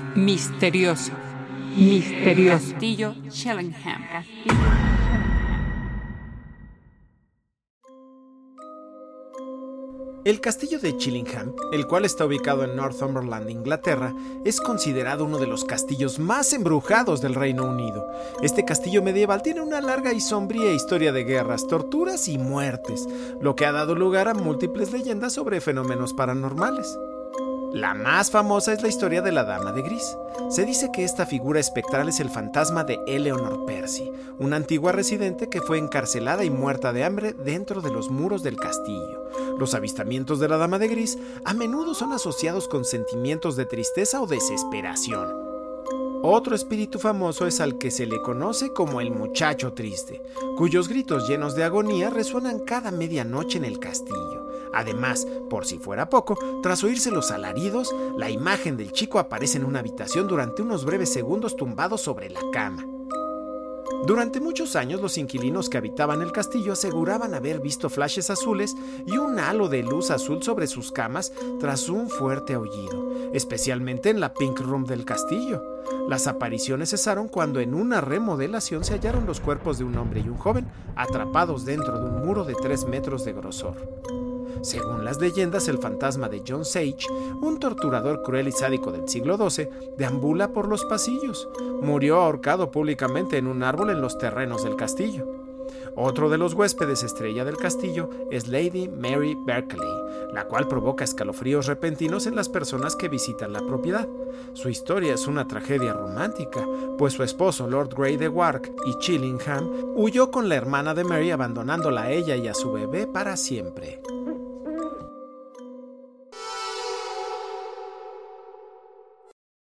Misterioso. Castillo Chillingham. El castillo de Chillingham, el cual está ubicado en Northumberland, Inglaterra, es considerado uno de los castillos más embrujados del Reino Unido. Este castillo medieval tiene una larga y sombría historia de guerras, torturas y muertes, lo que ha dado lugar a múltiples leyendas sobre fenómenos paranormales. La más famosa es la historia de la Dama de Gris. Se dice que esta figura espectral es el fantasma de Eleanor Percy, una antigua residente que fue encarcelada y muerta de hambre dentro de los muros del castillo. Los avistamientos de la Dama de Gris a menudo son asociados con sentimientos de tristeza o desesperación. Otro espíritu famoso es al que se le conoce como el Muchacho Triste, cuyos gritos llenos de agonía resuenan cada medianoche en el castillo. Además, por si fuera poco, tras oírse los alaridos, la imagen del chico aparece en una habitación durante unos breves segundos tumbado sobre la cama. Durante muchos años, los inquilinos que habitaban el castillo aseguraban haber visto flashes azules y un halo de luz azul sobre sus camas tras un fuerte aullido, especialmente en la Pink Room del castillo. Las apariciones cesaron cuando en una remodelación se hallaron los cuerpos de un hombre y un joven atrapados dentro de un muro de 3 metros de grosor. Según las leyendas, el fantasma de John Sage, un torturador cruel y sádico del siglo XII, deambula por los pasillos. Murió ahorcado públicamente en un árbol en los terrenos del castillo. Otro de los huéspedes estrella del castillo es Lady Mary Berkeley, la cual provoca escalofríos repentinos en las personas que visitan la propiedad. Su historia es una tragedia romántica, pues su esposo Lord Grey de Wark y Chillingham huyó con la hermana de Mary, abandonándola a ella y a su bebé para siempre.